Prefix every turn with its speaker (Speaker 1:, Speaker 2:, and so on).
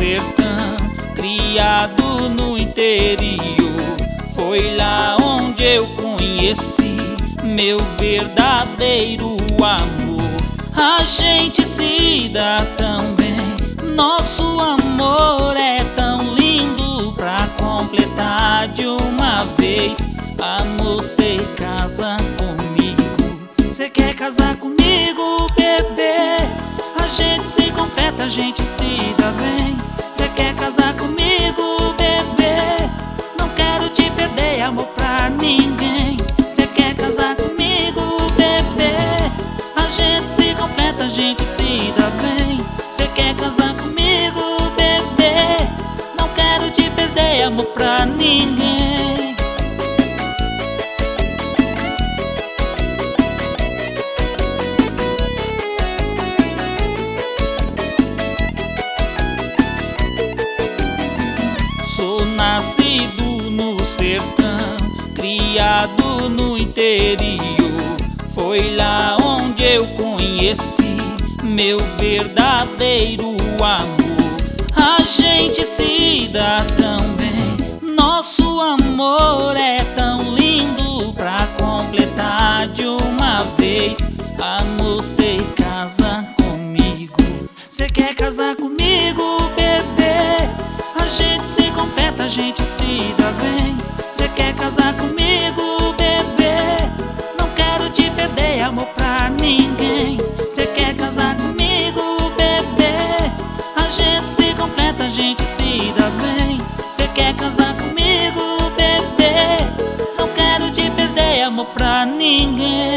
Speaker 1: sertão, criado no interior. Foi lá onde eu conheci meu verdadeiro amor. A gente se dá tão bem, nosso amor é tão lindo. Pra completar de uma vez, amor, cê casa comigo. Cê quer casar comigo, bebê? A gente se completa, a gente se dá bem. Cê quer casar comigo, bebê? Não quero te perder, amor, pra ninguém. Cê quer casar comigo, bebê? A gente se completa, a gente se dá bem. Cê quer casar comigo, bebê? Não quero te perder, amor, pra ninguém. Sou nascido no sertão, criado no interior. Foi lá onde eu conheci meu verdadeiro amor. A gente se dá tão bem, nosso amor é tão lindo. Pra completar de uma vez, amor, cê casa comigo. Cê quer casar comigo, bebê? A gente se completa, a gente se dá bem. Cê quer casar comigo, bebê? Não quero te perder, amor, pra ninguém. Cê quer casar comigo, bebê? A gente se completa, a gente se dá bem. Cê quer casar comigo, bebê? Não quero te perder, amor, pra ninguém.